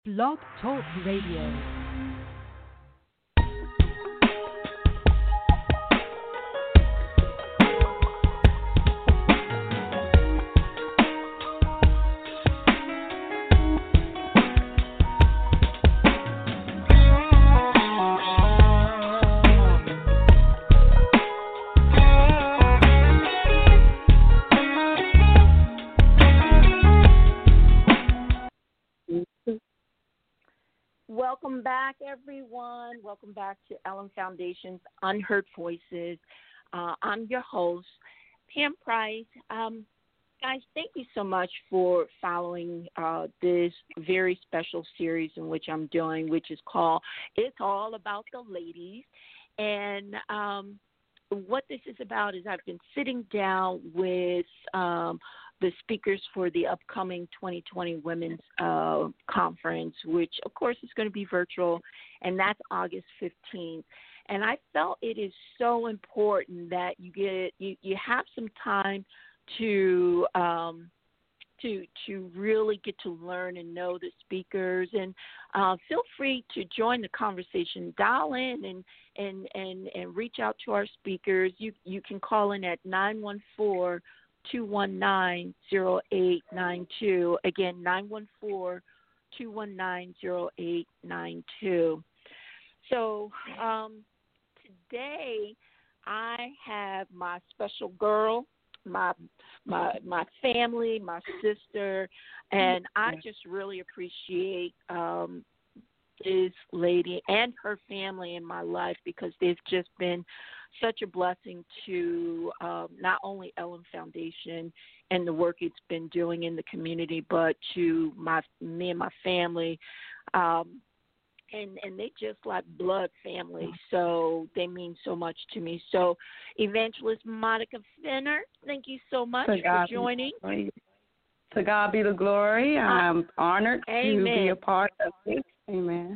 Blog Talk Radio. Welcome back, everyone. Welcome back to Ellen Foundation's Unheard Voices. I'm your host, Pam Price. Guys, thank you so much for following this very special series in which I'm doing, which is called It's All About the Ladies. And what this is about is I've been sitting down with the speakers for the upcoming 2020 Women's Conference, which, of course, is going to be virtual, and that's August 15th. And I felt it is so important that you have some time to really get to learn and know the speakers, and feel free to join the conversation. Dial in and reach out to our speakers. You can call in at 914-219-0892. Again, 914-219-0892. So today I have my special girl, my family, my sister, and I just really appreciate this lady and her family in my life, because they've just been such a blessing to not only Ellen Foundation and the work it's been doing in the community, but to me and my family. And they just like blood family, so they mean so much to me. So, Evangelist Monica Fenner, thank you so much for joining. To God be the glory. I'm honored Amen. to be a part of this. Amen.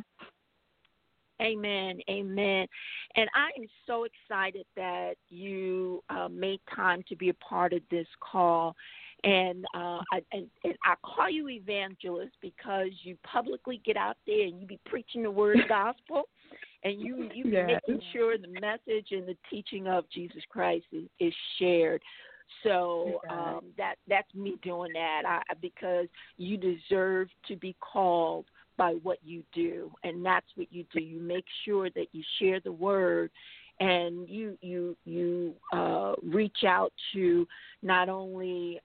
Amen. Amen. And I am so excited that you made time to be a part of this call. And I call you evangelist because you publicly get out there and you be preaching the word gospel, and you be making sure the message and the teaching of Jesus Christ is shared. So that's me doing that, because you deserve to be called by what you do, and that's what you do. You make sure that you share the word, and you reach out to not only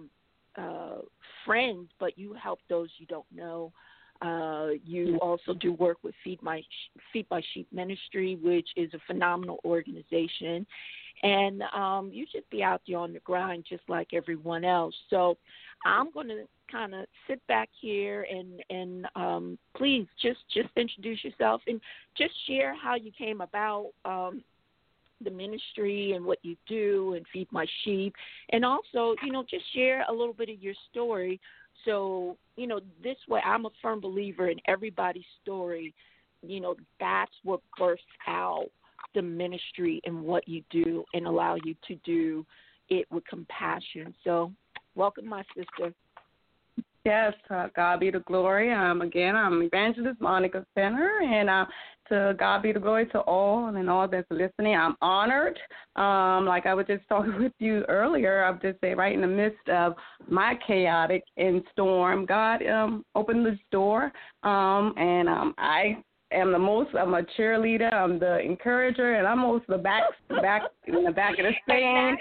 friends, but you help those you don't know. You also do work with Feed My Sheep Ministry, which is a phenomenal organization. And you should be out there on the grind just like everyone else. So I'm going to kind of sit back here and please just introduce yourself and just share how you came about the ministry and what you do and Feed My Sheep. And also, just share a little bit of your story. So, this way I'm a firm believer in everybody's story. That's what births out the ministry and what you do, and allow you to do it with compassion. So welcome, my sister. Yes, God be the glory. Again, I'm Evangelist Monica Fenner, and to God be the glory to all and all that's listening. I'm honored. Like I was just talking with you earlier, I'll just say right in the midst of my chaotic and storm, God opened this door, and I am I'm a cheerleader, I'm the encourager, and I'm most the back in the back of the stand.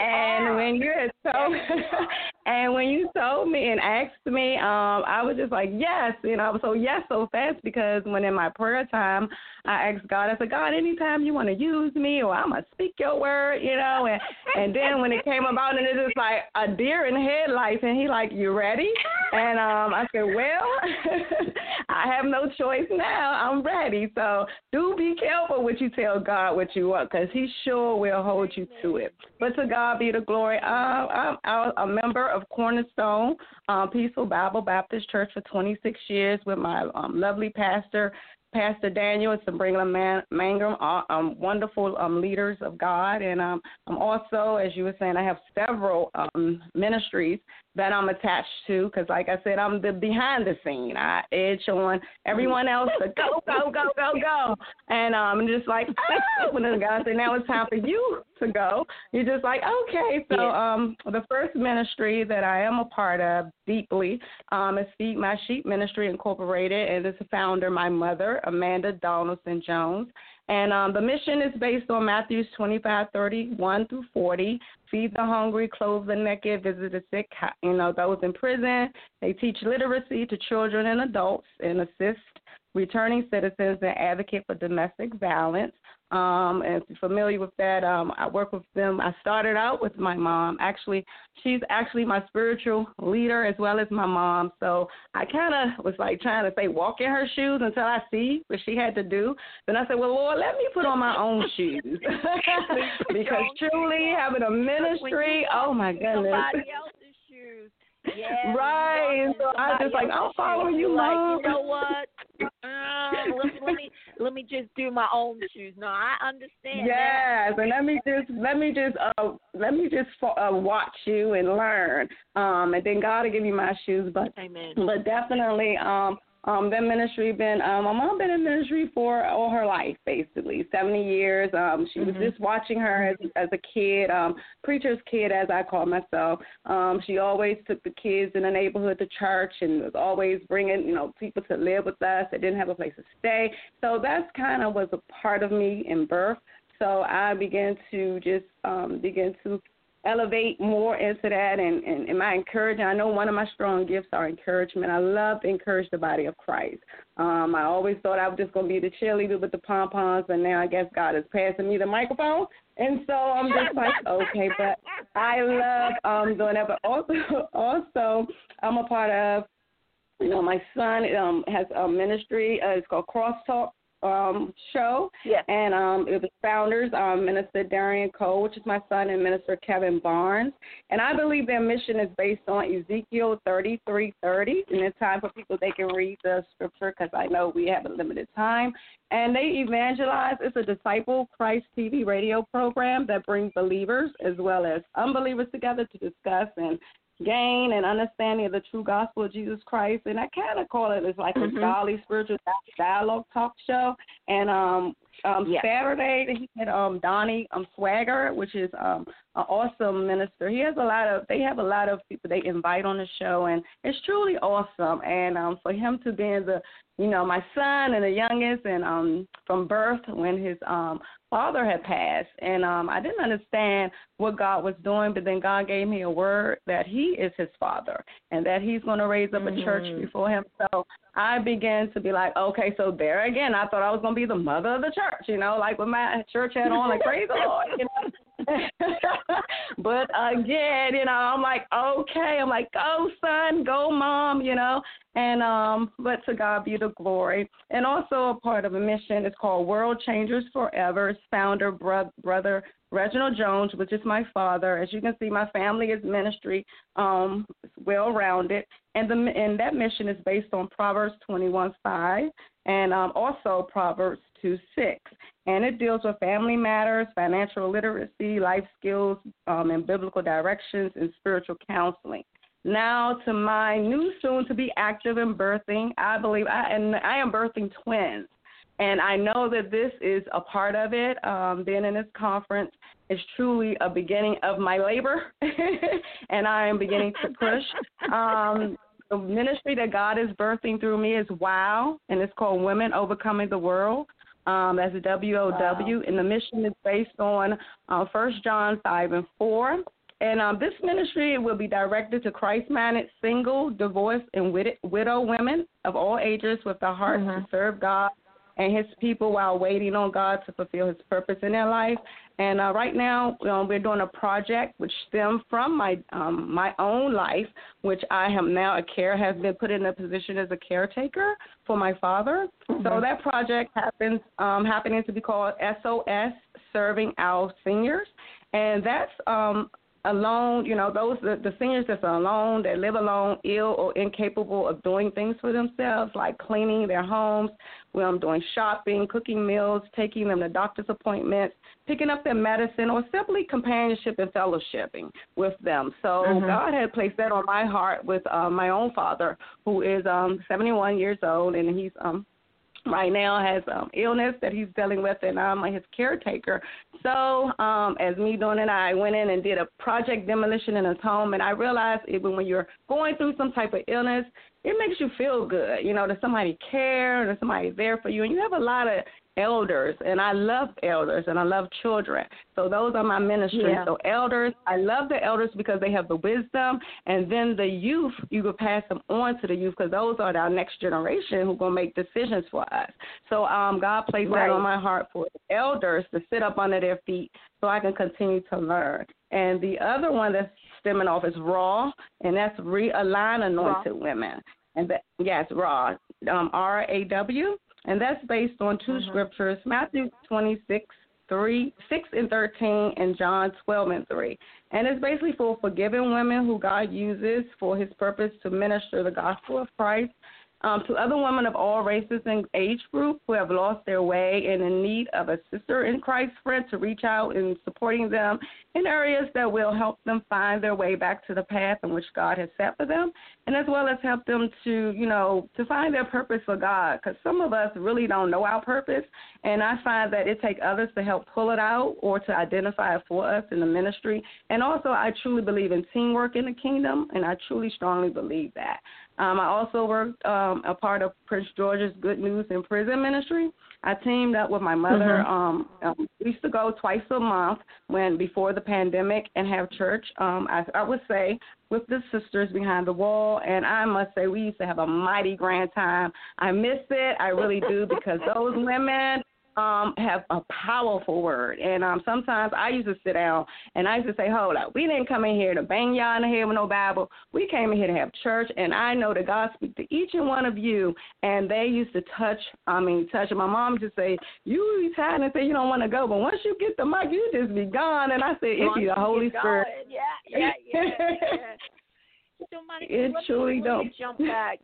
When you told me and asked me, I was just like, yes, I was so fast, because when in my prayer time, I asked God, I said, God, anytime you want to use me, or I'm going to speak your word, and then when it came about, and it was like a deer in headlights, and he like, you ready? And I said, well, I have no choice now. I'm ready. So do be careful what you tell God what you want, because he sure will hold you to it. But to God be the glory. I'm a member of Cornerstone Peaceful Bible Baptist Church for 26 years with my lovely pastor, Pastor Daniel and Sabrina Mangum, wonderful leaders of God. And I'm also, as you were saying, I have several ministries that I'm attached to, because like I said, I'm the behind the scene. I edge on everyone else to go, go, go, go, go. And I'm just like, oh, when the God said, now it's time for you to go. You're just like, okay. So the first ministry that I am a part of deeply is Feed My Sheep Ministry Incorporated, and it's a founder, my mother, Amanda Donaldson Jones. And the mission is based on Matthew 25:31-40. Feed the hungry, clothe the naked, visit the sick, those in prison. They teach literacy to children and adults and assist returning citizens and advocate for domestic violence. And if you're familiar with that, I work with them. I started out with my mom. Actually, she's actually my spiritual leader as well as my mom. So I kind of was like trying to say walk in her shoes until I see what she had to do. Then I said, well, Lord, let me put on my own shoes. Because truly having a ministry, oh, my goodness. Somebody else's shoes. Yeah, right. And so I was just like, I'm following you, Mom. Like, you know what? Let me just do my own shoes. No, I understand. Yes, and let me just watch you and learn. And then God will give you my shoes. But amen. But definitely, that ministry been my mom been in ministry for all her life, basically 70 years. She was just watching her as a kid, preacher's kid, as I call myself. She always took the kids in the neighborhood to church and was always bringing people to live with us that didn't have a place to stay. So that's kind of was a part of me in birth. So I began to just elevate more into that and my encouragement. I know one of my strong gifts are encouragement. I love to encourage the body of Christ. I always thought I was just going to be the cheerleader with the pom-poms, but now I guess God is passing me the microphone. And so I'm just like, okay, but I love doing that. But also I'm a part of, my son has a ministry. It's called Crosstalk show, yes. And it was founders, Minister Darian Cole, which is my son, and Minister Kevin Barnes. And I believe their mission is based on Ezekiel 33:30, and it's time for people they can read the scripture because I know we have a limited time. And they evangelize. It's a Disciple Christ TV radio program that brings believers as well as unbelievers together to discuss and gain and understanding of the true gospel of Jesus Christ. And I kind of call it as like a godly spiritual dialogue talk show. And Saturday he had Donnie Swagger, which is an awesome minister. They have a lot of people they invite on the show, and it's truly awesome. And for him to be my son and the youngest, and from birth when his father had passed, and I didn't understand what God was doing, but then God gave me a word that he is his father and that he's going to raise up a church before him. So I began to be like, okay, so there again, I thought I was going to be the mother of the church, like with my church hat on, like, praise the Lord, But again, I'm like, okay, I'm like, go son, go mom, and but to God be the glory. And also a part of a mission is called World Changers Forever. Its founder, brother Reginald Jones, which is my father. As you can see, my family is ministry, well-rounded, and that mission is based on Proverbs 21:5 and also Proverbs 2:6. And it deals with family matters, financial literacy, life skills, and biblical directions and spiritual counseling. Now to my new soon-to-be active in birthing, I believe I am birthing twins. And I know that this is a part of it. Being in this conference is truly a beginning of my labor, and I am beginning to push. The ministry that God is birthing through me is WOW, and it's called Women Overcoming the World. That's WOW, wow. And the mission is based on 1 John 5:4. And this ministry will be directed to Christ-minded single, divorced, and widow women of all ages with the heart to serve God and his people while waiting on God to fulfill his purpose in their life. And right now we're doing a project which stems from my own life, which I am now have been put in a position as a caretaker for my father. So that project happening to be called SOS, Serving Our Seniors. And that's alone, those the seniors that are alone, that live alone, ill or incapable of doing things for themselves, like cleaning their homes, doing shopping, cooking meals, taking them to doctor's appointments, picking up their medicine, or simply companionship and fellowshipping with them. So God had placed that on my heart with my own father, who is 71 years old, and he's right now has illness that he's dealing with, and I'm his caretaker. So as me doing it, I went in and did a project demolition in his home, and I realized even when you're going through some type of illness, it makes you feel good, that somebody cares, that somebody's there for you, and you have a lot of elders, and I love elders, and I love children. So those are my ministries. Yeah. So elders, I love the elders because they have the wisdom, and then the youth, you can pass them on to the youth because those are our next generation who are going to make decisions for us. So God placed that on my heart for the elders to sit up under their feet so I can continue to learn. And the other one that's stemming off is RAW, and that's Realign Anointed Women. And RAW, RAW. And that's based on two scriptures, Matthew 26:6-13, and John 12:3. And it's basically for forgiving women who God uses for his purpose to minister the gospel of Christ to other women of all races and age groups who have lost their way and in need of a sister in Christ friend to reach out and supporting them in areas that will help them find their way back to the path in which God has set for them, and as well as help them to, to find their purpose for God, because some of us really don't know our purpose, and I find that it takes others to help pull it out or to identify it for us in the ministry. And also I truly believe in teamwork in the kingdom, and I truly strongly believe that. I also worked a part of Prince George's Good News in Prison Ministry. I teamed up with my mother. We used to go twice a month before the pandemic and have church, I would say, with the sisters behind the wall. And I must say we used to have a mighty grand time. I miss it. I really do, because those women have a powerful word. And sometimes I used to sit down and I used to say, hold up, we didn't come in here to bang y'all in the head with no Bible. We came in here to have church, and I know that God speaks to each and one of you. And they used to touch. And my mom used to say, you be tired and say you don't want to go, but once you get the mic, you just be gone. And I said, it's the Holy Spirit. Yeah. So, Monica, it truly don't. Jump back.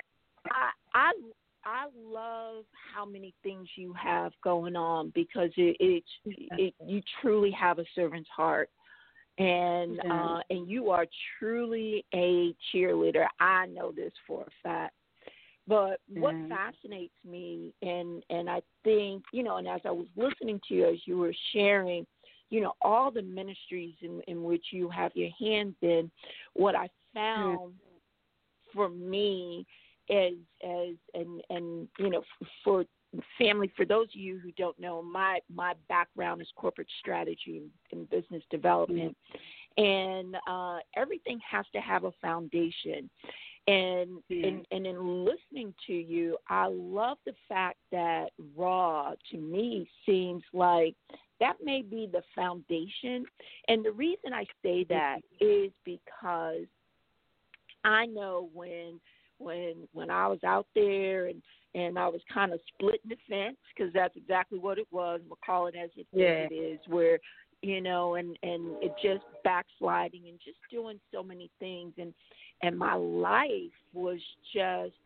I love how many things you have going on, because you truly have a servant's heart, and you are truly a cheerleader. I know this for a fact. But what fascinates me, and I think, and as I was listening to you as you were sharing, all the ministries in which you have your hands in, what I found for me for family, for those of you who don't know, my background is corporate strategy and business development, and everything has to have a foundation. And in listening to you, I love the fact that RAW, to me, seems like that may be the foundation. And the reason I say that is because I know when I was out there and I was kind of splitting the fence, because that's exactly what it was. We'll call it as it is, where, and it just backsliding and just doing so many things. And my life was just,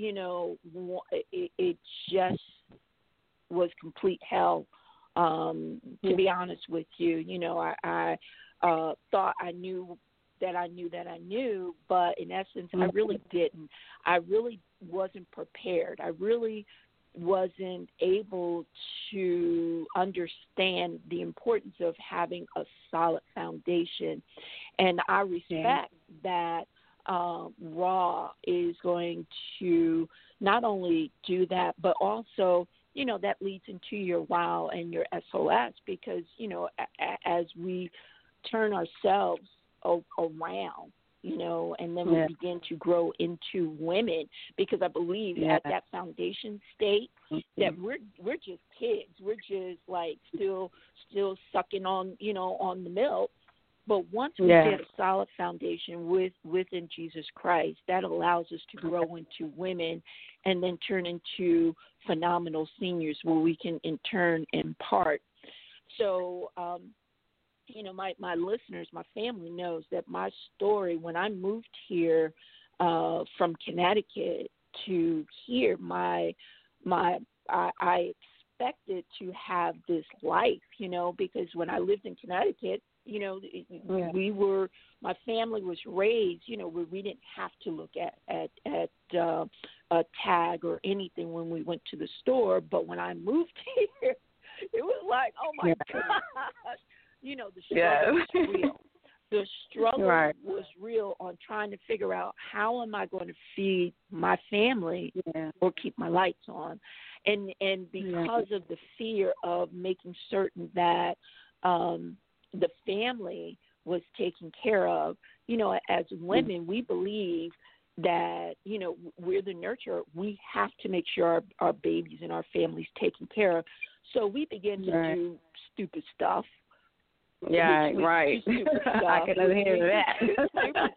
it just was complete hell, to be honest with you. I thought I knew that I knew, but in essence, I really didn't. I really wasn't prepared. I really wasn't able to understand the importance of having a solid foundation. And I respect that RAW is going to not only do that, but also, that leads into your WOW and your SOS, because, as we turn ourselves around, and then we begin to grow into women, because I believe at that foundation state that we're just kids. We're just like still sucking on, on the milk. But once we get a solid foundation within Jesus Christ, that allows us to grow into women and then turn into phenomenal seniors where we can in turn impart. So my listeners, my family knows that my story, when I moved here from Connecticut to here, I expected to have this life, because when I lived in Connecticut, my family was raised, where we didn't have to look at a tag or anything when we went to the store. But when I moved here, it was like, oh my gosh, the struggle was real. The struggle was real on trying to figure out how am I going to feed my family or keep my lights on. And because of the fear of making certain that the family was taken care of, as women, we believe that, we're the nurturer. We have to make sure our babies and our families taken care of. So we began to do stupid stuff. Yeah, right. I can hear that.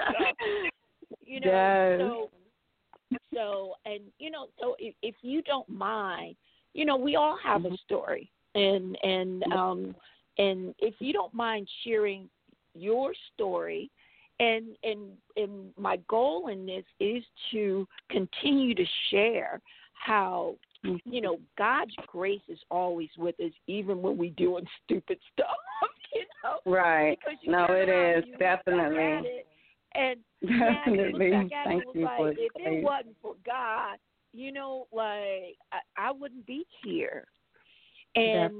So if you don't mind, we all have a story, and if you don't mind sharing your story, and my goal in this is to continue to share how God's grace is always with us, even when we're doing stupid stuff. Right. No, it is definitely. And definitely. Thank you for it. If it wasn't for God, I wouldn't be here. And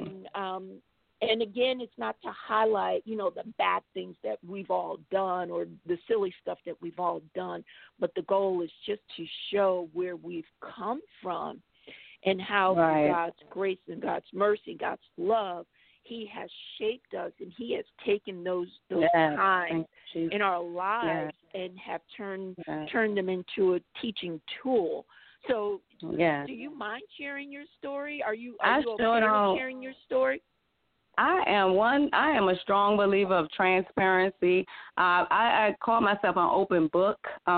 again, it's not to highlight, the bad things that we've all done or the silly stuff that we've all done, but the goal is just to show where we've come from and how through God's grace and God's mercy, God's love, He has shaped us, and He has taken those times in our lives and have turned them into a teaching tool. So, do you mind sharing your story? Are you okay with sharing your story? I am a strong believer of transparency. I call myself an open book.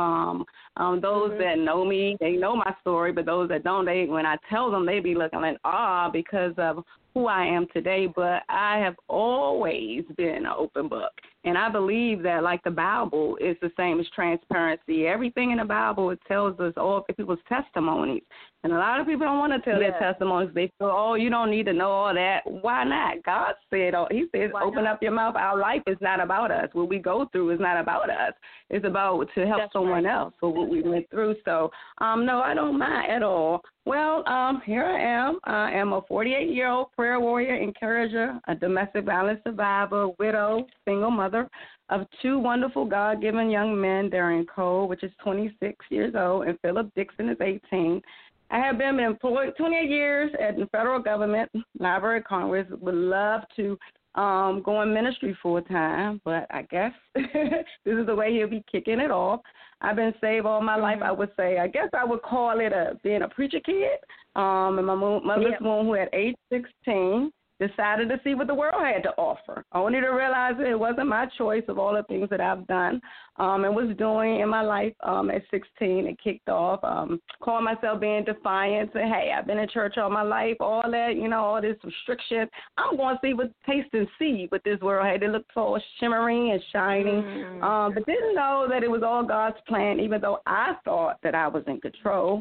Those that know me, they know my story, but those that don't, when I tell them, they be looking in awe because of who I am today. But I have always been an open book. And I believe that, like the Bible, is the same as transparency. Everything in the Bible, it tells us all people's testimonies. And a lot of people don't want to tell their testimonies. They feel, you don't need to know all that. Why not? God said, He says, open up your mouth. Our life is not about us. What we go through is not about us. It's about to help someone else for what we went through. So, no, I don't mind at all. Well, here I am. I am a 48-year-old prayer warrior, encourager, a domestic violence survivor, widow, single mother of two wonderful God-given young men, Darian Cole, which is 26 years old, and Philip Dixon is 18. I have been employed 28 years at the federal government, Library of Congress. Would love to go in ministry full time, but I guess this is the way He'll be kicking it off. I've been saved all my life, I would say. I guess I would call it being a preacher kid. And my mother's womb, who at age 16 decided to see what the world had to offer, only to realize that it wasn't my choice of all the things that I've done and was doing in my life at 16. It kicked off, calling myself being defiant, say, hey, I've been in church all my life, all that, all this restriction. I'm going to taste and see what this world had. It looked so shimmering and shining, but didn't know that it was all God's plan, even though I thought that I was in control.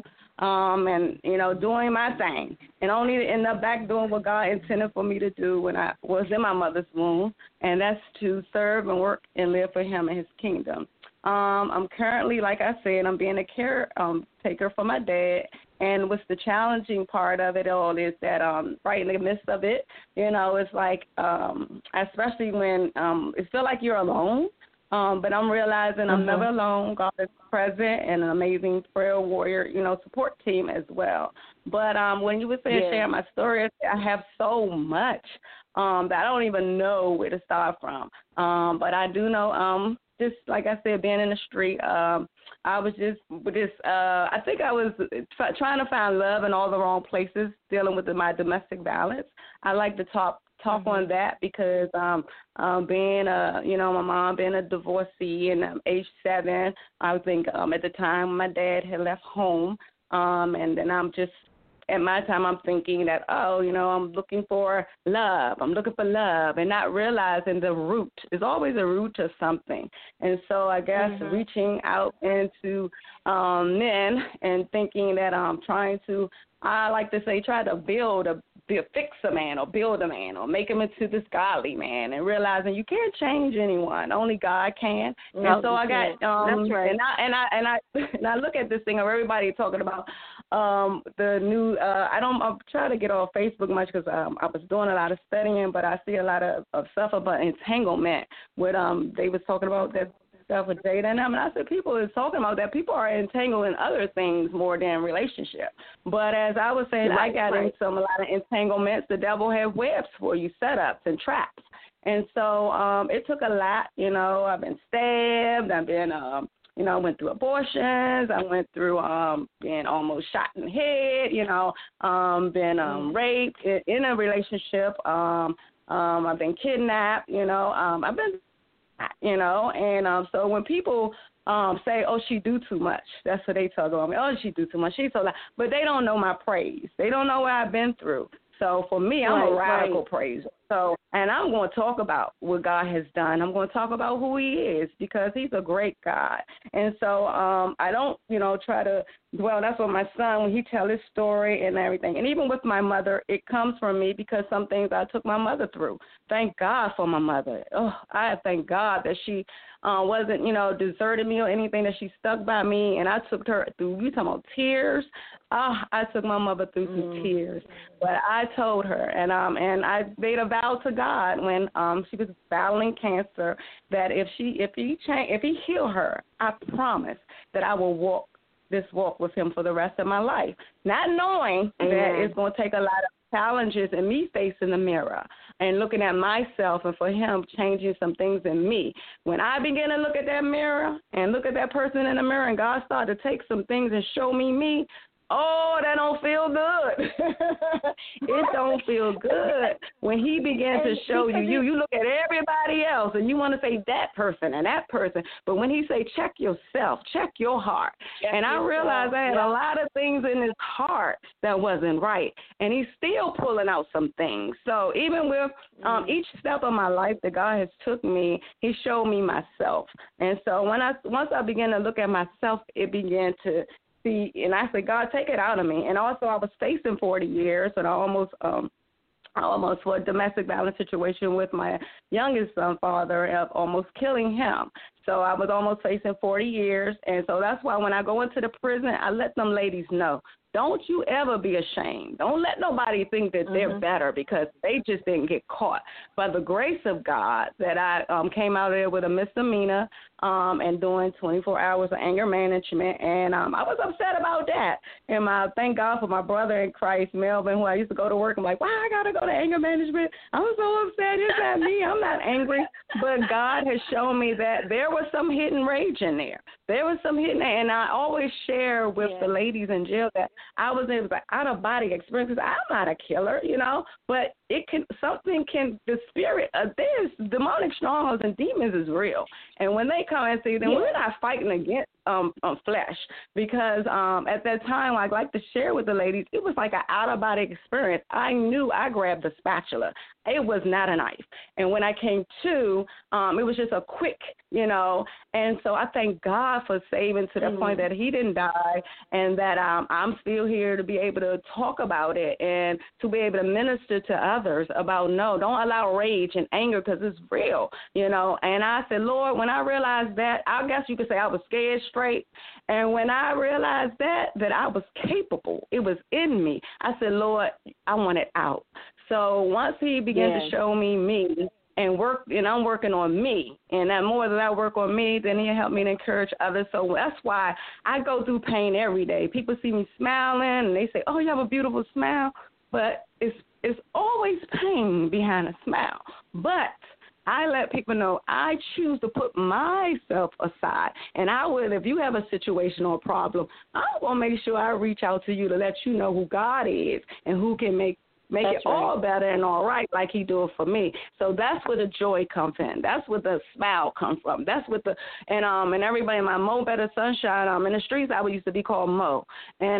And, doing my thing, and only to end up back doing what God intended for me to do when I was in my mother's womb, and that's to serve and work and live for Him and His kingdom. I'm currently, like I said, I'm being a caretaker for my dad, and what's the challenging part of it all is that right in the midst of it, it's like, especially when it feels like you're alone. But I'm realizing I'm never alone. God is present and an amazing prayer warrior, support team as well. But when you were saying share my story, I have so much that I don't even know where to start from. But I do know, just like I said, being in the street, I was just I think I was trying to find love in all the wrong places, dealing with my domestic violence. I like to talk on that because being my mom being a divorcee and age 7, I think at the time my dad had left home, and then I'm just at my time, I'm thinking that, I'm looking for love. I'm looking for love, and not realizing the root. There's always a root to something. And so I guess reaching out into men and thinking that I'm trying to, I like to say, try to fix a man or build a man or make him into this godly man, and realizing you can't change anyone. Only God can. No, and so I got that's right. and I look at this thing of everybody talking about the new. I try to get off Facebook much because I was doing a lot of studying, but I see a lot of stuff about entanglement. With they was talking about that stuff with Jada and them, and I said people is talking about that. People are entangled in other things more than relationship. But as I was saying, I got into a lot of entanglements. The devil had webs for you, setups and traps. And so it took a lot. I've been stabbed. I've been, went through abortions. I went through being almost shot in the head. Been raped in a relationship. I've been kidnapped. I've been and so when people say, oh, she do too much, that's what they talk about me. Oh, she do too much. She's so loud. But they don't know my praise. They don't know what I've been through. So for me, I'm a radical praiser. So, and I'm going to talk about what God has done. I'm going to talk about who he is, because he's a great God. And so I don't, try to dwell. That's what my son, when he tell his story and everything. And even with my mother, it comes from me because some things I took my mother through. Thank God for my mother. Oh, I thank God that she wasn't, deserted me or anything, that she stuck by me. And I took her through, you talking about tears. I took my mother through some tears. But I told her, and I made a vow to God when she was battling cancer, that if he healed her, I promise that I will walk with him for the rest of my life, not knowing that it's going to take a lot of challenges and me facing the mirror and looking at myself, and for him changing some things in me. When I began to look at that mirror and look at that person in the mirror, and God started to take some things and show me, oh, that don't feel good. It don't feel good. When he began to show you look at everybody else and you want to say that person and that person. But when he say check yourself, check your heart. And I realized I had a lot of things in his heart that wasn't right. And he's still pulling out some things. So even with each step of my life that God has took me, he showed me myself. And so once I began to look at myself, it began to see, and I said, God, take it out of me. And also I was facing 40 years, and I almost for a domestic violence situation with my youngest son father, of almost killing him. So I was almost facing 40 years. And so that's why when I go into the prison, I let them ladies know, don't you ever be ashamed. Don't let nobody think that they're better because they just didn't get caught. By the grace of God, that I came out of there with a misdemeanor and doing 24 hours of anger management. And I was upset about that. And thank God for my brother in Christ, Melvin, who I used to go to work. I'm like, why I got to go to anger management? I was so upset. It's not me. I'm not angry. But God has shown me that there was some hidden rage in there. There was some hidden, and I always share with the ladies in jail that I was in an out-of-body experience, because I'm not a killer, but the spirit of this, demonic strongholds and demons is real. And when they come and see them, we're not fighting against flesh, because at that time, I'd like to share with the ladies, it was like an out-of-body experience. I knew I grabbed the spatula. It was not a knife. And when I came to, it was just a quick, and so I thank God for saving to the point that he didn't die, and that I'm still here to be able to talk about it and to be able to minister to others about, no, don't allow rage and anger, because it's real, And I said, Lord, when I realized that, I guess you could say I was scared straight. And when I realized that I was capable, it was in me, I said, Lord, I want it out. So once he began to show me and work, and I'm working on me, and the more that I work on me, then he'll help me to encourage others. So that's why I go through pain every day. People see me smiling, and they say, oh, you have a beautiful smile. But it's always pain behind a smile. But I let people know I choose to put myself aside. And I will, if you have a situation or a problem, I will make sure I reach out to you to let you know who God is and who can make make that's it all better and all right like he do it for me. So that's where the joy comes in. That's where the smile comes from. That's what the and everybody in my Mo Better Sunshine in the streets I used to be called Mo. And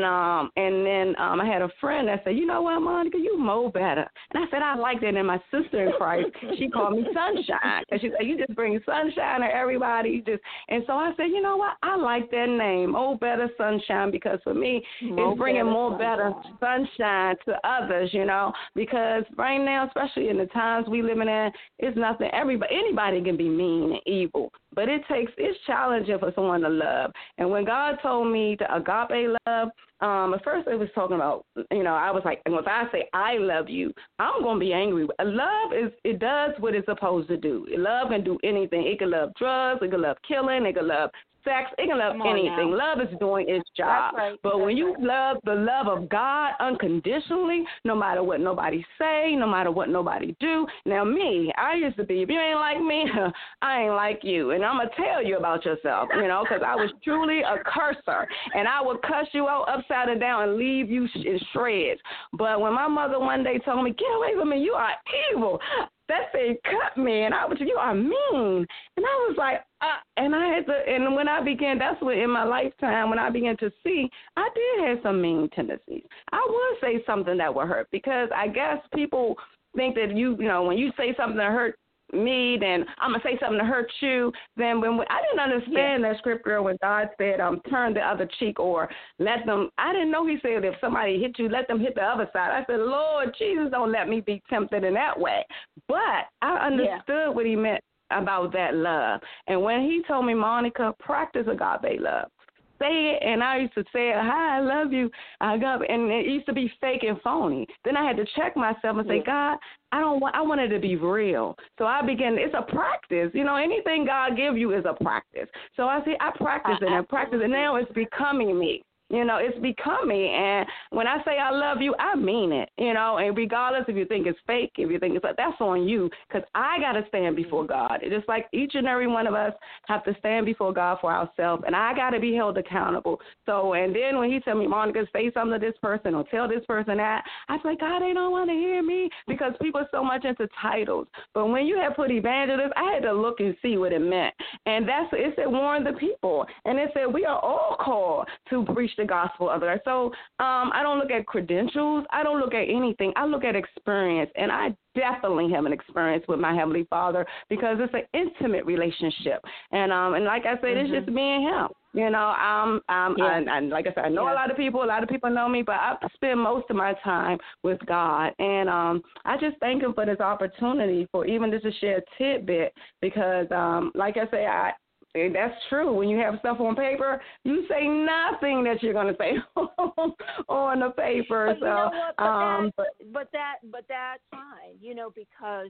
then I had a friend that said, you know what, Monica, you Mo better. And I said I liked it. And my sister in Christ, she called me Sunshine because she said you just bring sunshine to everybody. And so I said, you know what, I like that name, Mo Better Sunshine, because for me it's bringing more better sunshine to others, you know, because right now, especially in the times we living in, it's nothing. Anybody can be mean and evil, but it's challenging for someone to love. And when God told me to agape love, at first it was talking about, you know, I was like, and if I say I love you, I'm going to be angry. Love it does what it's supposed to do. Love can do anything. It can love drugs. It can love killing. It can love sex, it can love anything. Love is doing its job. Right. But when you love the love of God unconditionally, no matter what nobody say, no matter what nobody do. Now me, I used to be, if you ain't like me, I ain't like you. And I'm going to tell you about yourself, you know, because I was truly a curser. And I would cuss you out upside and down and leave you in shreds. But when my mother one day told me, get away from me, you are evil, that thing cut me, and you are mean. And I was like, and I had to, and when I began, that's what in my lifetime, when I began to see, I did have some mean tendencies. I would say something that would hurt, because I guess people think that you know, when you say something that hurt me, then I'm going to say something to hurt you. Then when I didn't understand that scripture when God said, turn the other cheek, or let them, I didn't know he said if somebody hit you, let them hit the other side. I said, Lord Jesus, don't let me be tempted in that way. But I understood what he meant about that love. And when he told me, Monica, practice agape love. Say it, and I used to say, hi, I love you. And it used to be fake and phony. Then I had to check myself and say, God, I want it to be real. So I began, it's a practice. You know, anything God gives you is a practice. So I practice it and practice it. Now it's becoming me. You know, it's becoming, and when I say I love you, I mean it, you know, and regardless if you think it's fake, if you think it's like, that's on you, because I got to stand before God. It's just like each and every one of us have to stand before God for ourselves, and I got to be held accountable. So, and then when he tell me, Monica, say something to this person or tell this person that, I say, God, they don't want to hear me, because people are so much into titles. But when you have put evangelist, I had to look and see what it meant, and it said warn the people, and it said we are all called to preach the gospel of it. So I don't look at credentials. I don't look at anything. I look at experience, and I definitely have an experience with my Heavenly Father, because it's an intimate relationship. And like I said, it's just me and him. You know, and like I said, I know a lot of people know me, but I spend most of my time with God. And I just thank him for this opportunity for even just to share a tidbit, because like I say, that's true. When you have stuff on paper, you say nothing that you're going to say on the paper. But you know what? But that's fine. You know, because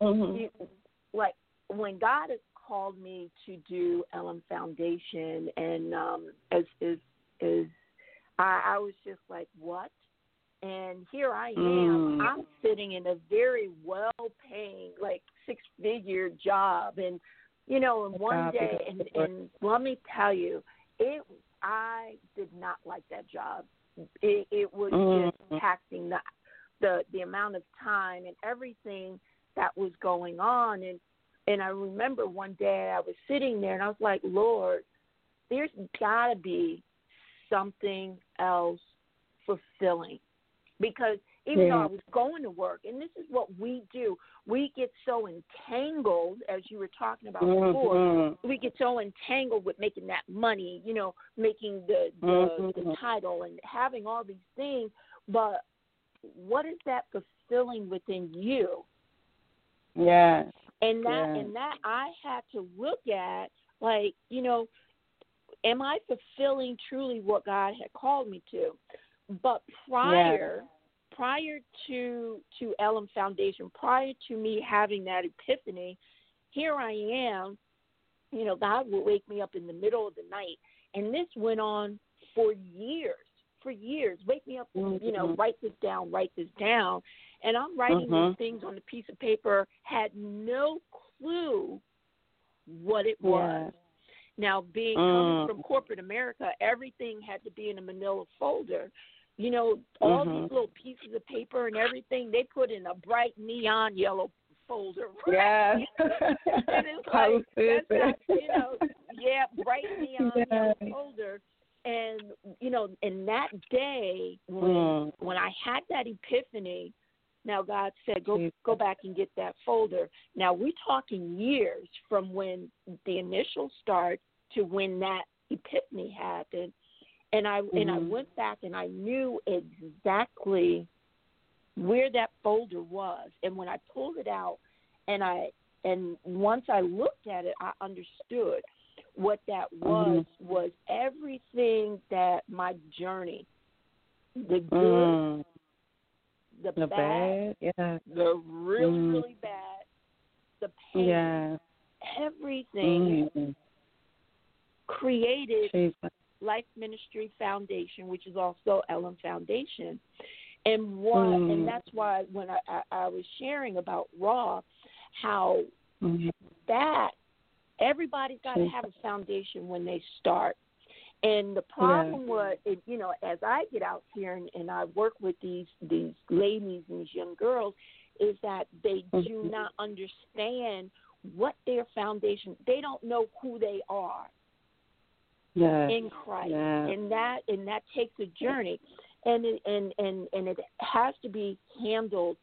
like when God has called me to do Elam Foundation, and I was just like, what? And here I am. I'm sitting in a very well-paying, like 6-figure job, and you know, in one day, and let me tell you, I did not like that job. It was just taxing the amount of time and everything that was going on. And I remember one day I was sitting there and I was like, Lord, there's got to be something else fulfilling. Because even though I was going to work, and this is what we do, we get so entangled, as you were talking about before, we get so entangled with making that money, you know, making the title and having all these things. But what is that fulfilling within you? Yeah. And that I had to look at, like, you know, am I fulfilling truly what God had called me to? But prior to Elam Foundation, prior to me having that epiphany, here I am, you know, God would wake me up in the middle of the night. And this went on for years. Wake me up, you know, write this down. And I'm writing these things on a piece of paper, had no clue what it was. Now, coming from corporate America, everything had to be in a manila folder. you know, all these little pieces of paper and everything, they put in a bright neon yellow folder. Right? Yes. And it's like, that's not, you know, bright neon yellow folder. And, you know, in that day when I had that epiphany, now God said, go back and get that folder. Now we're talking years from when the initial start to when that epiphany happened. And I went back and I knew exactly where that folder was. And when I pulled it out and once I looked at it, I understood what that was everything that my journey, the good, the bad, the really, really bad, the pain, everything created Life Ministry Foundation, which is also Ellen Foundation. And and that's why when I was sharing about Raw, how that everybody's got to have a foundation when they start. And the problem was, you know, as I get out here and I work with these ladies and these young girls, is that they do not understand what their foundation. They don't know who they are in Christ, and that takes a journey, and it has to be handled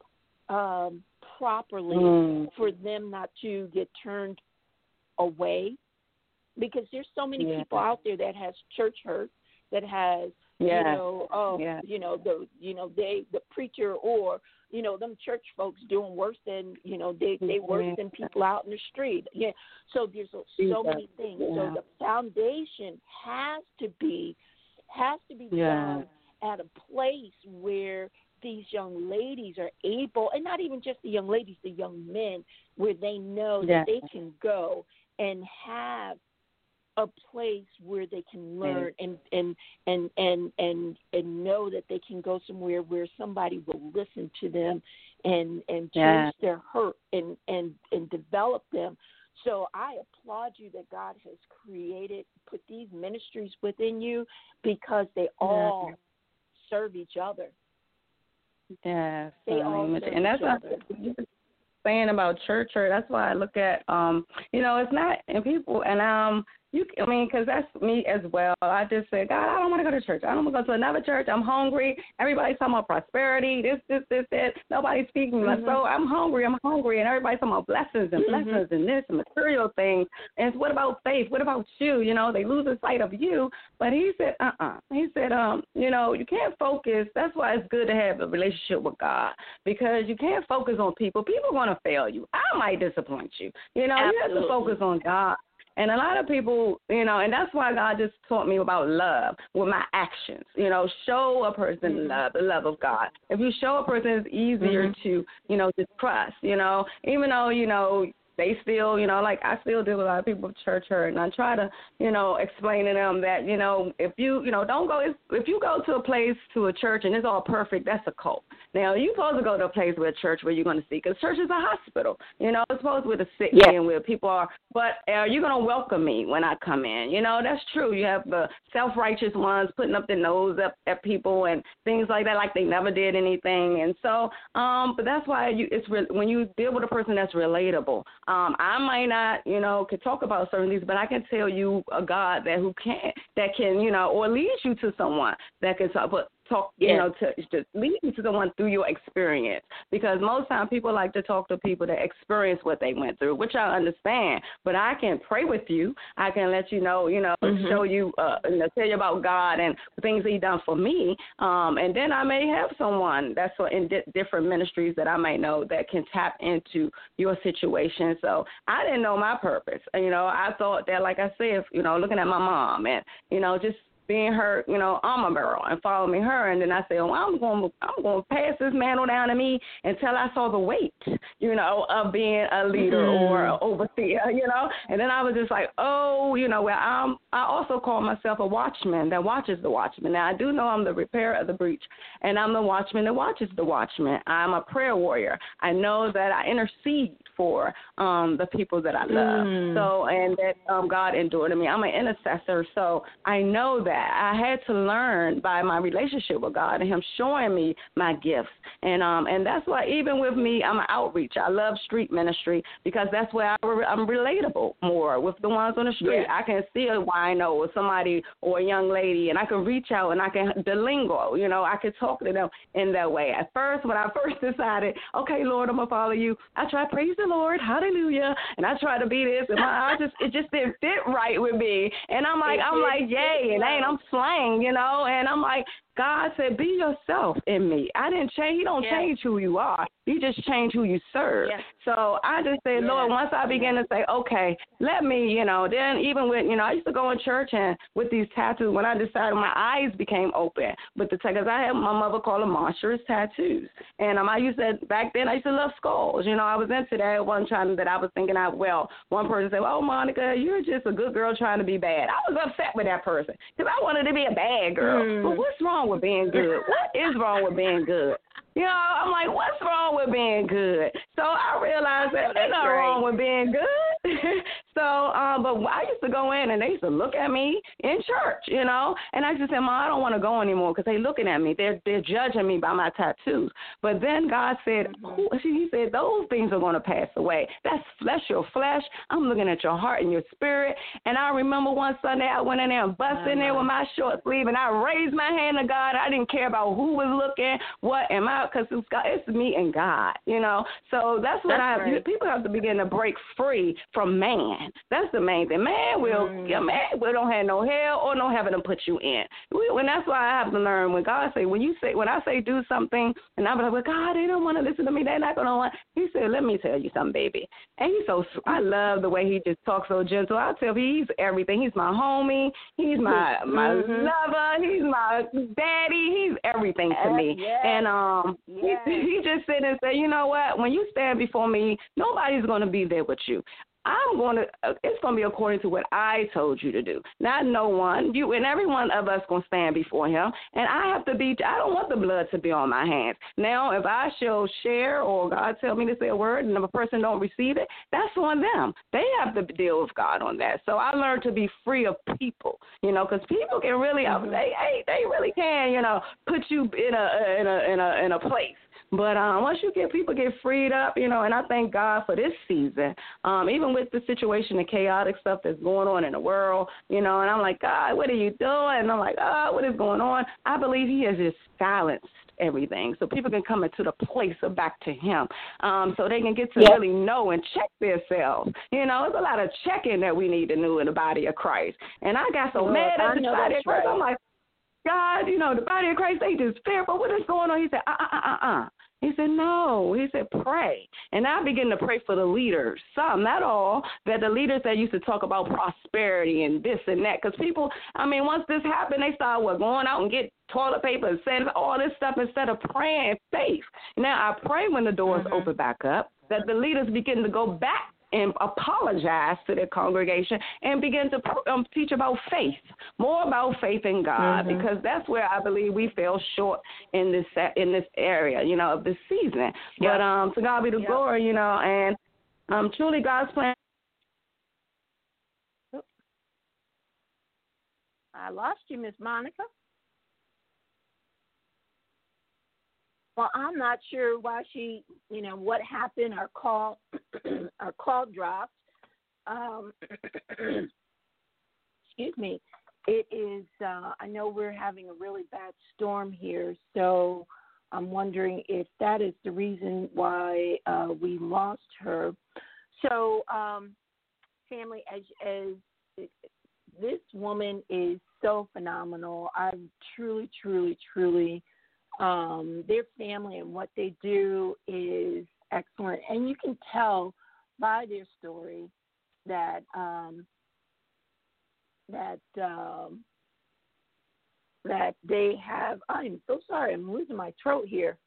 properly for them not to get turned away, because there's so many people out there that has church hurt, that has you know the preacher, or you know them church folks doing worse than they worse than people out in the street. So there's so many things. So the foundation has to be done at a place where these young ladies are able, and not even just the young ladies, the young men, where they know that they can go and have a place where they can learn and know that they can go somewhere where somebody will listen to them and change their hurt and develop them. So I applaud you that God has put these ministries within you, because they all serve each other. Yes, they all serve and that's each other. Saying about church, that's why I look at, it's not, and people, and because that's me as well. I just said, God, I don't want to go to church. I don't want to go to another church. I'm hungry. Everybody's talking about prosperity, this, that. Nobody's speaking to my soul. I'm hungry, and everybody's talking about blessings and blessings and this and material things. And what about faith? What about you? They lose the sight of you. But he said, He said, you can't focus. That's why it's good to have a relationship with God, because you can't focus on people. People are going to fail you. I might disappoint you. You have to focus on God. And a lot of people, and that's why God just taught me about love with my actions. Show a person love, the love of God. If you show a person, it's easier to, just trust, even though, they still, like I still deal with a lot of people with church hurt, and I try to, explain to them that, if you, don't go, if you go to a place, to a church, and it's all perfect, that's a cult. Now, you're supposed to go to a place where a church where you're going to see, because church is a hospital. It's supposed where the sick and where people are. But are you going to welcome me when I come in? That's true. You have the self-righteous ones putting up their nose up at people and things like that, like they never did anything. And so, but that's why when you deal with a person that's relatable. I might not, can talk about certain things, but I can tell you a God that can, or lead you to someone that can talk, to lead you to someone through your experience. Because most time people like to talk to people that experience what they went through, which I understand. But I can pray with you. I can let you know, show you, tell you about God and things that He done for me. And then I may have someone that's in different ministries that I might know that can tap into your situation. So I didn't know my purpose. I thought that, like I said, looking at my mom and, just being her, armor bearer and following her. And then I said, I'm going to pass this mantle down to me until I saw the weight, of being a leader or an overseer, And then I was just like, I also call myself a watchman that watches the watchman. Now, I do know I'm the repairer of the breach, and I'm the watchman that watches the watchman. I'm a prayer warrior. I know that I intercede for the people that I love. So, and that God endured in me. I'm an intercessor, so I know that. I had to learn by my relationship with God and Him showing me my gifts. And that's why even with me, I'm an outreach. I love street ministry because that's where I'm relatable more with the ones on the street. Yeah. I can see a wino or somebody or a young lady, and I can reach out and I can the lingo. I can talk to them in that way. At first, when I first decided, okay, Lord, I'm gonna follow you, I tried praise the Lord, hallelujah, and I tried to be this, and it just didn't fit right with me. And I'm like, yay, and I'm slang, and I'm like, God said, be yourself in me. I didn't change. He don't change who you are. You just change who you serve. Yes. So I just said, Lord, once I began to say, okay, let me, then even with, I used to go in church and with these tattoos, when I decided my eyes became open with the because I had my mother call them monstrous tattoos. And I used to, back then, I used to love skulls. I was into that one time that I was thinking, one person said, oh, Monica, you're just a good girl trying to be bad. I was upset with that person because I wanted to be a bad girl. But what's wrong with being good? What is wrong with being good? I'm like, what's wrong with being good? So I realized that there's nothing wrong with being good. But I used to go in and they used to look at me in church, and I just said, Mom, I don't want to go anymore because they're looking at me. They're judging me by my tattoos. But then God said, He said, those things are going to pass away. That's flesh, your flesh. I'm looking at your heart and your spirit. And I remember one Sunday I went in there and busted in there with my short sleeve and I raised my hand to God. I didn't care about who was looking, what am I, because it's me and God, So that's what people have to begin to break free from man. That's the main thing. Man we don't have no hell or no heaven to put you in. And that's why I have to learn when God say, when I say do something, and I'm like, well, God, they don't want to listen to me. They're not going to want. He said, let me tell you something, baby. And I love the way he just talks so gentle. I tell you, he's everything. He's my homie. He's my lover. He's my daddy. He's everything to me. And he just said and said, you know what? When you stand before me, nobody's going to be there with you. It's going to be according to what I told you to do, not no one. You and every one of us going to stand before him, and I don't want the blood to be on my hands. Now, if I shall share or God tell me to say a word and if a person don't receive it, that's on them. They have to deal with God on that. So I learned to be free of people, because people can really, they really can, put you in a place. But once people get freed up, and I thank God for this season, even with the situation, the chaotic stuff that's going on in the world, and I'm like, God, what are you doing? And I'm like, what is going on? I believe he has just silenced everything so people can come into the place of back to him, so they can get to really know and check themselves. There's a lot of checking that we need to do in the body of Christ. And I got so mad at the body of Christ. I'm like, God, the body of Christ, they just fearful. What is going on? He said, He said, no. He said, pray. And I began to pray for the leaders. Some, not all, that the leaders that used to talk about prosperity and this and that. Because people, once this happened, they started going out and get toilet paper and send all this stuff instead of praying in faith. Now, I pray when the doors open back up that the leaders begin to go back and apologize to their congregation and begin to teach about faith, more about faith in God, because that's where I believe we fell short in this area, of this season. But to God be the glory, and truly God's plan. I lost you, Miss Monica. Well, I'm not sure why she, what happened. Our call dropped. Excuse me. It is, I know we're having a really bad storm here, so I'm wondering if that is the reason why we lost her. So, family, as this woman is so phenomenal. I'm truly, truly, truly. Their family and what they do is excellent, and you can tell by their story that that they have. I'm so sorry, I'm losing my throat here.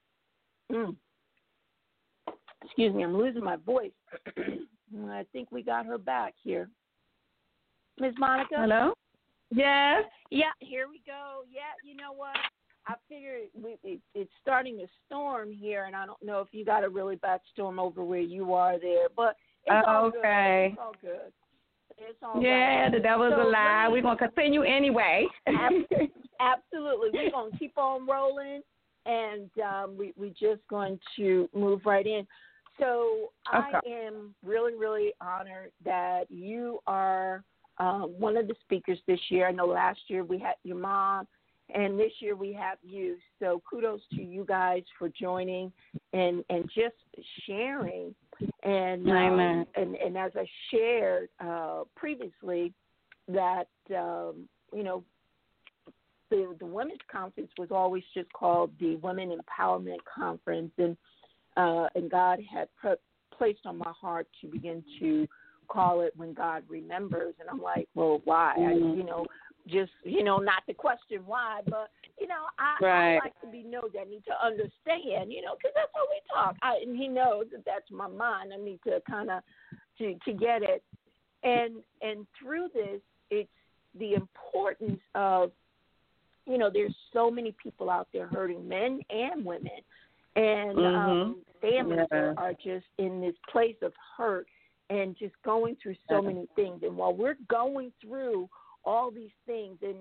Excuse me, I'm losing my voice. I think we got her back here, Ms. Monica. Hello. Yes. Yeah, here we go. Yeah, you know what? I figured it's starting to storm here, and I don't know if you got a really bad storm over where you are there, but it's all good. It's all good. It's all yeah, right. the devil's a lie. We're going to continue anyway. Absolutely. We're going to keep on rolling, and we just going to move right in. So I am really, really honored that you are one of the speakers this year. I know last year we had your mom, and this year we have you. So kudos to you guys for joining and just sharing. And and as I shared previously, that you know, the women's conference was always just called the Women Empowerment Conference, and God had placed on my heart to begin to call it When God Remembers. And I'm like, well, why? Not to question why, but, I like to be nosy. I need to understand, because that's how we talk. And he knows that that's my mind. I need to kind of to get it. And through this, it's the importance of, there's so many people out there hurting, men and women. And families are just in this place of hurt and just going through so many things. And while we're going through all these things, and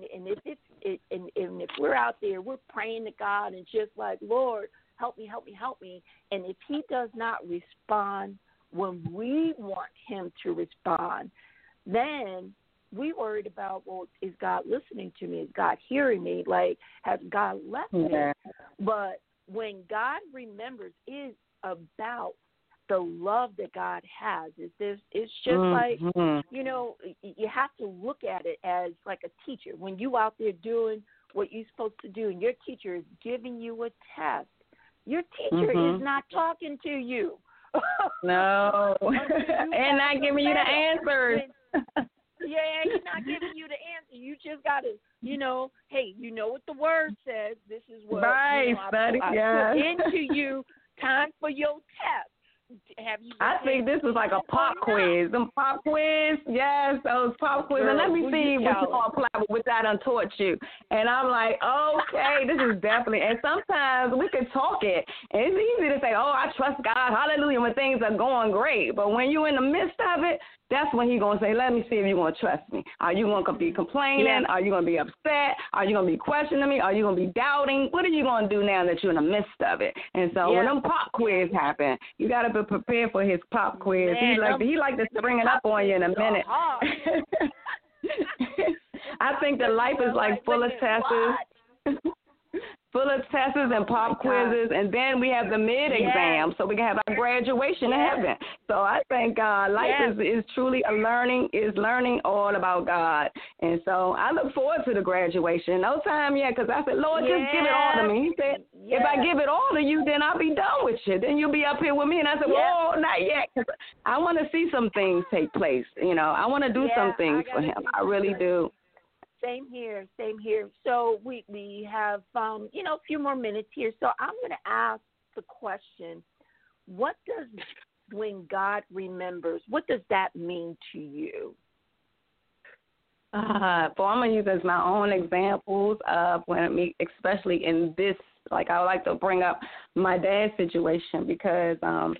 if we're out there, we're praying to God and just like, Lord, help me. And if he does not respond when we want him to respond, then we worried about, well, is God listening to me? Is God hearing me? Like, has God left me? But when God remembers, is about the love that God has. It's just like, you have to look at it as like a teacher. When you out there doing what you're supposed to do and your teacher is giving you a test, your teacher is not talking to you. No. And not giving you the answers. Yeah, he's not giving you the answer. You just got to, hey, you know what the word says. This is what I put into you. Time for your test. I think this was like a pop quiz. Them pop quiz, yes, those pop quiz. And let me see what you gonna apply with which I done taught you. And I'm like, okay, this is definitely. And sometimes we can talk it, and it's easy to say, oh, I trust God, hallelujah, when things are going great. But when you're in the midst of it, that's when he's going to say, let me see if you're going to trust me. Are you going to be complaining? Yeah. Are you going to be upset? Are you going to be questioning me? Are you going to be doubting? What are you going to do now that you're in the midst of it? And so when them pop quiz happen, you got to be prepared for his pop quiz. Man, he like to spring it up on you in a minute. I think that life is like full of tests. Full of tests and pop quizzes, and then we have the mid-exam, so we can have our graduation in heaven. So I thank God. Life is truly is learning all about God. And so I look forward to the graduation. No time yet, because I said, Lord, just give it all to me. He said, if I give it all to you, then I'll be done with you. Then you'll be up here with me. And I said, well, not yet, because I want to see some things take place. I want to do some things for him. I really do. Same here. So we have, a few more minutes here. So I'm going to ask the question, what does when God remembers, what does that mean to you? I'm going to use as my own examples of especially in this, like I would like to bring up my dad's situation because,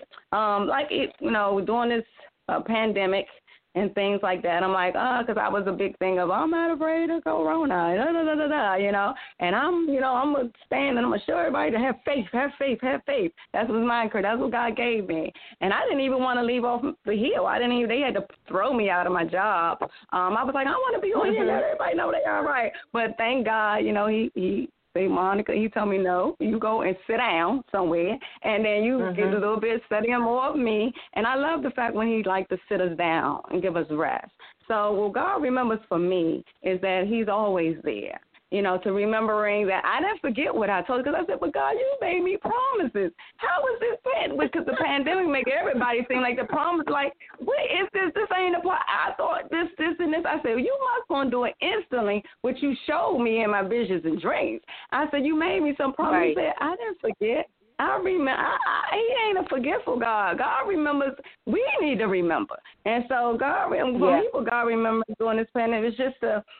during this pandemic, and things like that. I'm like, because I was a big thing of, I'm not afraid of Corona, and I'm going to stand and I'm going to show everybody to have faith. That was my encouragement. That's what God gave me. And I didn't even want to leave off the hill. They had to throw me out of my job. I was like, I want to be on here and let everybody know they all right. But thank God, he say, Monica, he told me, no, you go and sit down somewhere, and then you get a little bit studying more of me. And I love the fact when he liked to sit us down and give us rest. So what God remembers for me is that he's always there, to remembering that I didn't forget what I told you, because I said, but God, you made me promises. How is this bad? Because the pandemic make everybody seem like the promise, like, what is this? This ain't a part. I thought this, and this. I said, well, you must going to do it instantly, what you showed me in my visions and dreams. I said, you made me some promises. Right. I didn't forget. I remember. He ain't a forgetful God. God remembers. We need to remember. And so God remembers during this pandemic. It's just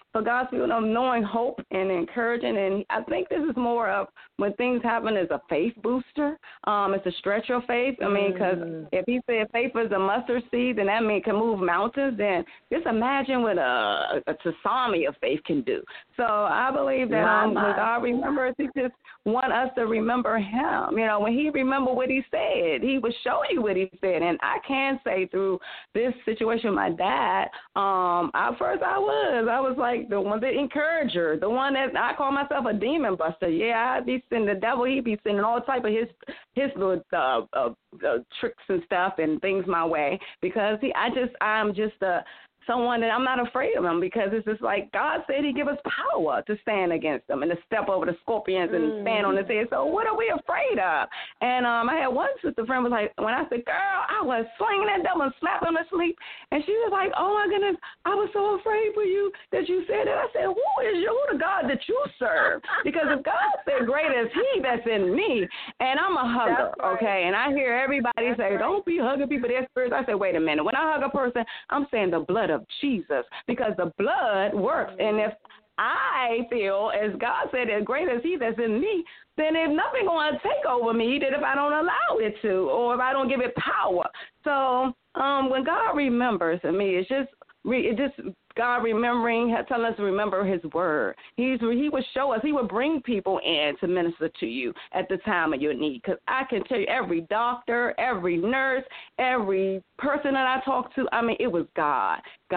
for God's people of knowing hope and encouraging. And I think this is more of when things happen as a faith booster. It's a stretch your faith. I mean, because if he said faith is a mustard seed, then that means it can move mountains. Then just imagine what a tsunami of faith can do. So I believe that when God remembers, he just want us to remember him. You know, when he remembered what he said, he would show you what he said. And I can say through this situation with my dad, at first I was like the encourager, the one that I call myself a demon buster. Yeah, I'd be sending the devil, he'd be sending all type of his little tricks and stuff and things my way, because I'm just someone that I'm not afraid of him, because it's just like God said he give us power to stand against them and to step over the scorpions and stand on his head. So what are we afraid of? And I had one sister friend was like, when I said, girl, I was slinging that devil and slapping him to sleep. And she was like, oh, my goodness, I was so afraid for you that you said that. I said, who the God that you serve? Because if God said, great is he that's in me, and I'm a hugger, okay? And I hear everybody say, don't be hugging people, their spirits. I said, wait a minute. When I hug a person, I'm saying the blood of Jesus, because the blood works. And if I feel, as God said, as great as he that's in me, then there's nothing going to take over me that if I don't allow it to, or if I don't give it power. So when God remembers me, it's just God remembering, telling us to remember his word. He would show us, he would bring people in to minister to you at the time of your need. Because I can tell you, every doctor, every nurse, every person that I talked to, I mean, it was God.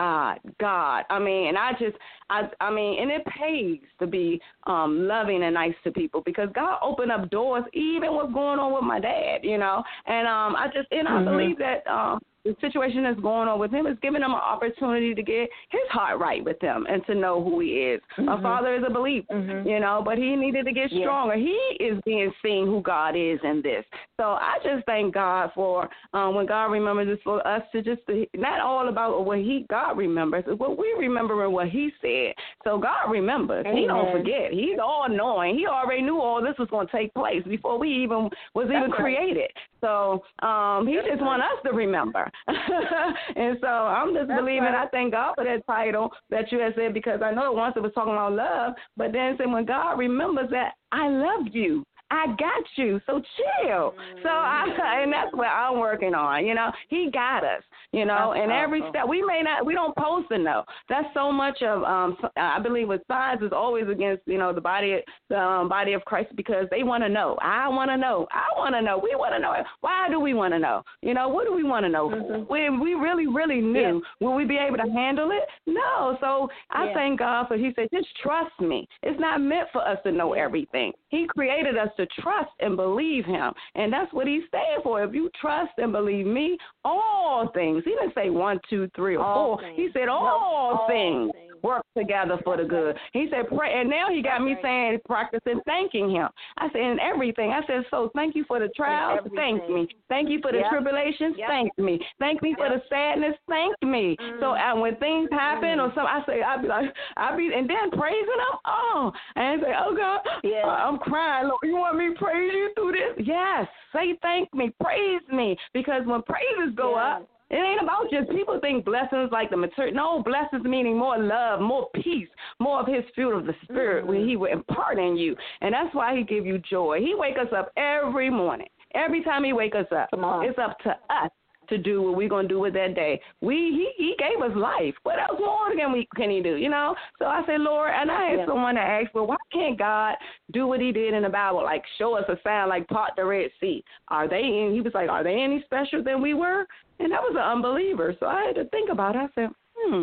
I mean, and and it pays to be loving and nice to people, because God opened up doors, even what's going on with my dad, you know. And I believe that the situation that's going on with him is giving him an opportunity to get his heart right with him and to know who he is. My father is a believer, you know, but he needed to get stronger. He is being seen who God is in this. So I just thank God for when God remembers this, for us to just not all about what God remembers, but we remembering what he said. So God remembers. Amen. He don't forget. He's all knowing. He already knew all this was going to take place before we even was created. So he just wants us to remember. And so I'm just believing. I thank God for that title that you had said, because I know once it was talking about love, but then it said when God remembers that I love you, I got you, so chill. So and that's what I'm working on. You know, he got us. You know, and every step we don't supposed to know. That's so much of I believe with science is always against, you know, the body of Christ, because they want to know. I want to know. We want to know. Why do we want to know? You know, what do we want to know? When we really, really knew, will we be able to handle it? No. So I thank God for. He said, just trust me. It's not meant for us to know everything. He created us to trust and believe him, and that's what he's saying for. If you trust and believe me, all things. He didn't say 1, 2, 3, or 4. Things. He said all things work together for the good. He said pray, and now he got me saying practicing thanking him. I said in everything. I said, so thank you for the trials. Thank me. Thank you for the tribulations. Thank me. Thank me for the sadness. Thank me. So when things happen or something, I be and then praising him. And say, oh God, I'm crying. Lord, you want me to praise you through this? Yes. Say thank me. Praise me. Because when praises go up, it ain't about just people think blessings like the material. No, blessings meaning more love, more peace, more of his fruit of the Spirit when he will impart in you. And that's why he give you joy. He wake us up every morning. Every time he wake us up, it's up to us to do what we're going to do with that day. He gave us life. What else more can he do, you know? So I said, Lord, and I had someone to ask, well, why can't God do what he did in the Bible, like show us a sign like part the Red Sea? He was like, are they any special than we were? And that was an unbeliever. So I had to think about it. I said,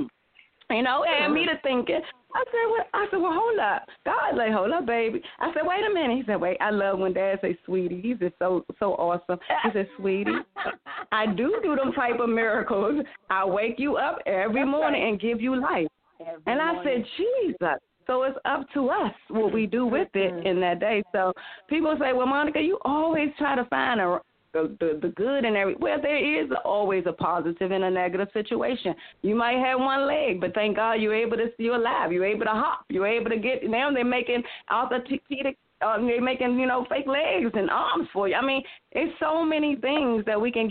you know, and me to thinking. I said, well, hold up. God, like, hold up, baby. I said, wait a minute. He said, wait, I love when Dad say, sweetie. He's just so awesome. He said, sweetie, I do them type of miracles. I wake you up every morning and give you life. And I said, Jesus. So it's up to us what we do with it in that day. So people say, well, Monica, you always try to find the good and everything. Well, there is always a positive in a negative situation. You might have one leg, but thank God you're able to you're alive. You're able to hop. You're able to get. Now they're making orthopedic. They're making fake legs and arms for you. I mean, it's so many things that we can give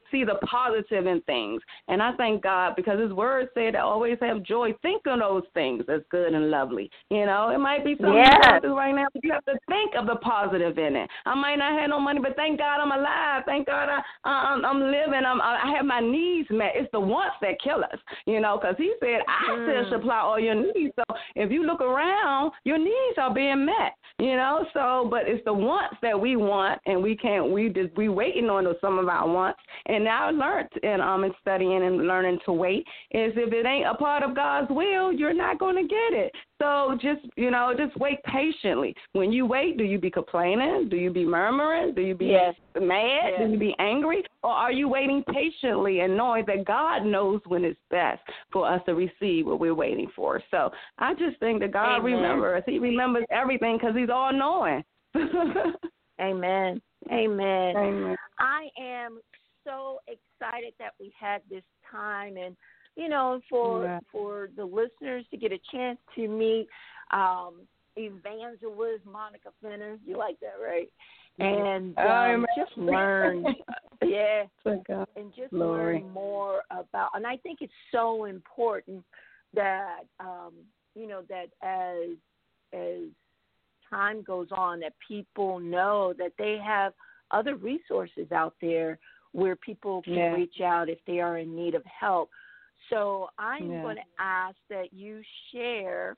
see the positive in things. And I thank God because his word said to always have joy. Think of those things that's good and lovely. You know, it might be something you're going through right now, but you have to think of the positive in it. I might not have no money, but thank God I'm alive. Thank God I'm living. I have my needs met. It's the wants that kill us, you know, because he said, I still supply all your needs. So if you look around, your needs are being met, you know. So, but it's the wants that we want, and we waiting on some of our wants. And now I learned in studying and learning to wait is if it ain't a part of God's will, you're not going to get it. So just wait patiently. When you wait, do you be complaining? Do you be murmuring? Do you be mad? Do you be angry? Or are you waiting patiently and knowing that God knows when it's best for us to receive what we're waiting for? So I just think that God remembers. He remembers everything because he's all-knowing. Amen. Amen. Amen. I am so excited that we had this time, and you know, for the listeners to get a chance to meet Evangelist Monica Fenner. You like that, right? And just learn, and just learn more about. And I think it's so important that that as time goes on, that people know that they have other resources out there where people can reach out if they are in need of help. So I'm going to ask that you share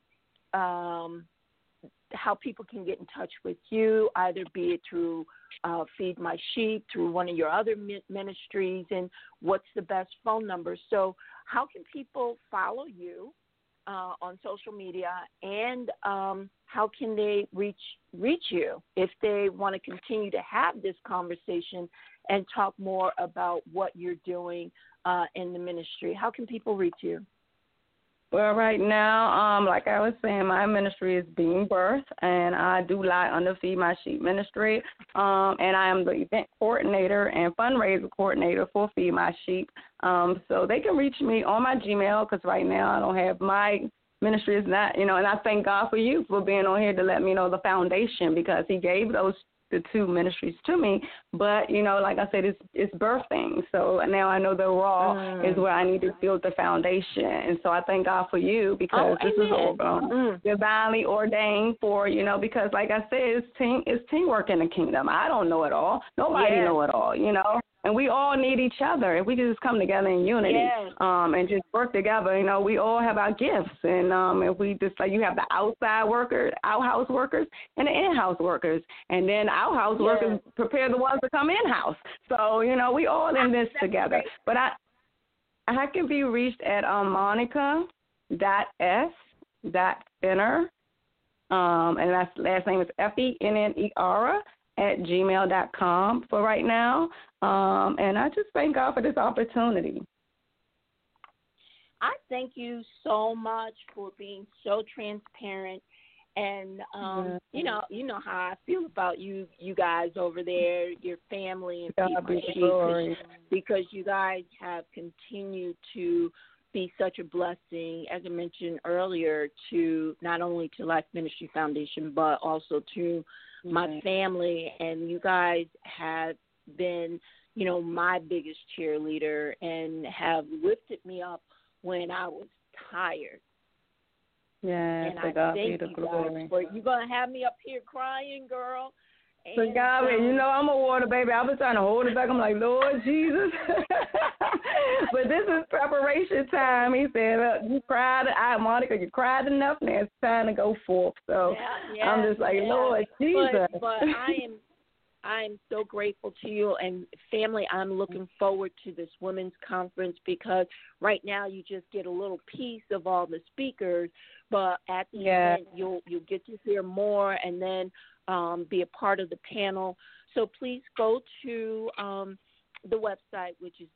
how people can get in touch with you, either be it through Feed My Sheep, through one of your other ministries, and what's the best phone number. So how can people follow you on social media, and how can they reach you if they want to continue to have this conversation and talk more about what you're doing in the ministry? How can people reach you? Well, right now, like I was saying, my ministry is being birthed, and I do lie under Feed My Sheep Ministry, and I am the event coordinator and fundraiser coordinator for Feed My Sheep. So they can reach me on my Gmail, because right now I don't have my ministry is not, and I thank God for you for being on here to let me know the foundation, because he gave the two ministries to me, but like I said, it's birthing. So now I know the raw is where I need to build the foundation, and so I thank God for you, because this is all divinely ordained for because like I said, it's teamwork in the kingdom. I don't know it all. Nobody know it all. And we all need each other. If we can just come together in unity and just work together, we all have our gifts. And if we just, like, you have the outside workers, outhouse workers, and the in-house workers. And then outhouse workers prepare the ones to come in-house. So, we all in this together. Great. But I can be reached at monica.s.fenner, and that's last name is Fenner @gmail.com for right now. And I just thank God for this opportunity. I thank you so much for being so transparent. And, you know how I feel about you guys over there, your family, and Feed My Sheep, because you guys have continued to be such a blessing, as I mentioned earlier, to not only to Life Ministry Foundation, but also to my family. And you guys have been, my biggest cheerleader, and have lifted me up when I was tired. Yeah, and I thank you guys for you're gonna have me up here crying, girl. So God, I'm a water baby. I was trying to hold it back. I'm like, Lord Jesus. But this is preparation time. He said, you cried, Monica, you cried enough. Now it's time to go forth. So I'm just like, Lord Jesus. But I am so grateful to you, and family, I'm looking forward to this women's conference, because right now you just get a little piece of all the speakers, but at the end you'll get to hear more, and then be a part of the panel. So please go to the website, which is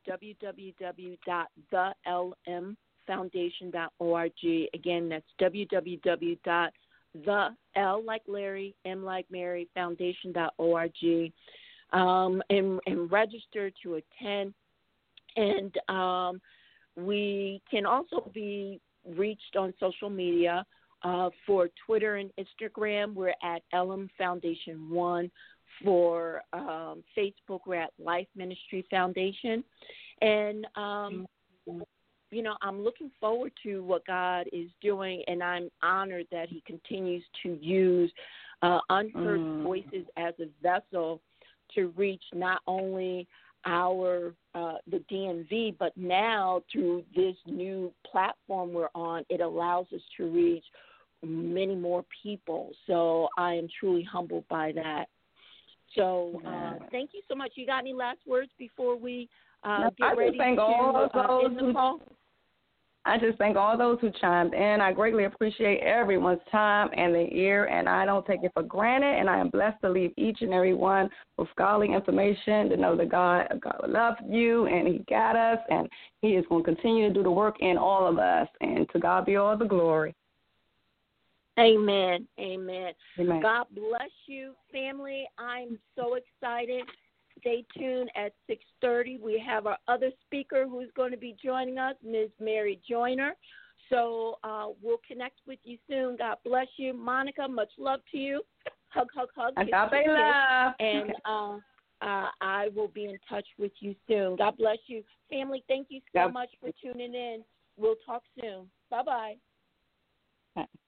www.thelmfoundation.org. Again, that's www.the L like Larry, M like Mary, foundation.org, and register to attend. And we can also be reached on social media for Twitter and Instagram. We're at Elam Foundation 1. for Facebook. We're at Life Ministry Foundation. And, you know, I'm looking forward to what God is doing, and I'm honored that he continues to use unheard voices as a vessel to reach not only our the DMV, but now through this new platform we're on, it allows us to reach many more people. So I am truly humbled by that. So thank you so much. You got any last words before we get ready to end the call? I just thank all those who chimed in. I greatly appreciate everyone's time and their ear, and I don't take it for granted, and I am blessed to leave each and every one with scholarly information to know that God loves you, and he got us, and he is going to continue to do the work in all of us, and to God be all the glory. Amen. Amen. Amen. God bless you, family. I'm so excited. Stay tuned at 6:30. We have our other speaker who's going to be joining us, Ms. Mary Joyner. So we'll connect with you soon. God bless you. Monica, much love to you. Hug, hug, hug. Agape love. And I will be in touch with you soon. God bless you. Family, thank you so much for tuning in. We'll talk soon. Bye-bye. Bye.